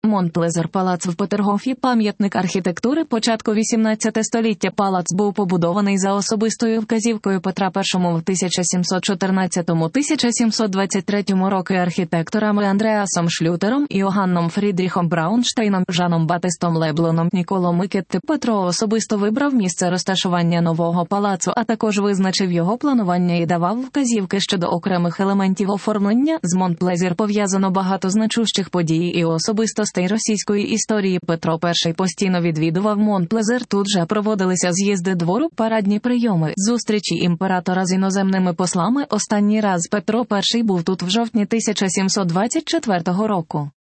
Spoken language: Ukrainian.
Монплезер палац в Петергофі – пам'ятник архітектури початку 18 століття. Палац був побудований за особистою вказівкою Петра І в 1714-1723 роки архітекторами Андреасом Шлютером, Йоганном Фрідріхом Браунштейном, Жаном Батистом Леблоном, Ніколо Микетти. Петро особисто вибрав місце розташування нового палацу, а також визначив його планування і давав вказівки щодо окремих елементів оформлення. З Монплезір пов'язано багато значущих подій і особистостей російської історії. Петро І постійно відвідував Монплезир. Тут же проводилися з'їзди двору, парадні прийоми, зустрічі імператора з іноземними послами. Останній раз Петро І був тут в жовтні 1724 року.